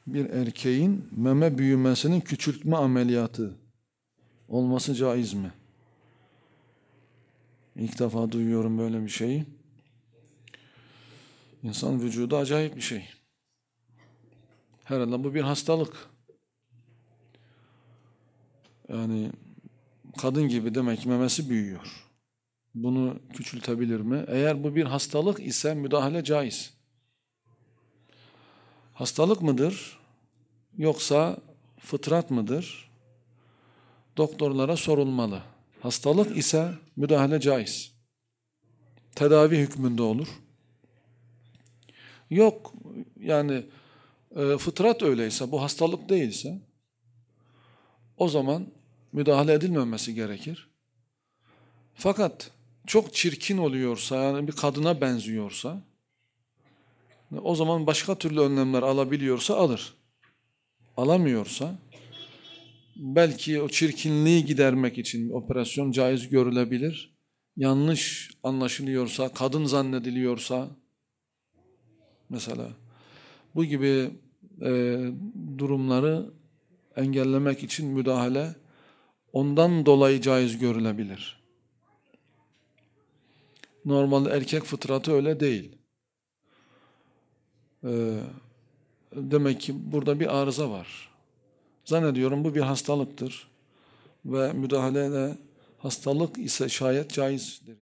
bir erkeğin meme büyümesinin küçültme ameliyatı olması caiz mi? İlk defa duyuyorum böyle bir şeyi. İnsan vücudu acayip bir şey. Herhalde bu bir hastalık. Yani kadın gibi demek ki memesi büyüyor. Bunu küçültebilir mi? Eğer bu bir hastalık ise müdahale caiz. Hastalık mıdır? Yoksa fıtrat mıdır? Doktorlara sorulmalı. Hastalık ise müdahale caiz. Tedavi hükmünde olur. Yok yani fıtrat öyleyse, bu hastalık değilse o zaman müdahale edilmemesi gerekir. Fakat çok çirkin oluyorsa, yani bir kadına benziyorsa, o zaman başka türlü önlemler alabiliyorsa alır. Alamıyorsa belki o çirkinliği gidermek için operasyon caiz görülebilir. Yanlış anlaşılıyorsa, kadın zannediliyorsa mesela bu gibi durumları engellemek için müdahale ondan dolayı caiz görülebilir. Normalde erkek fıtratı öyle değil. Demek ki burada bir arıza var. Zannediyorum bu bir hastalıktır ve müdahale de hastalık ise şayet caizdir.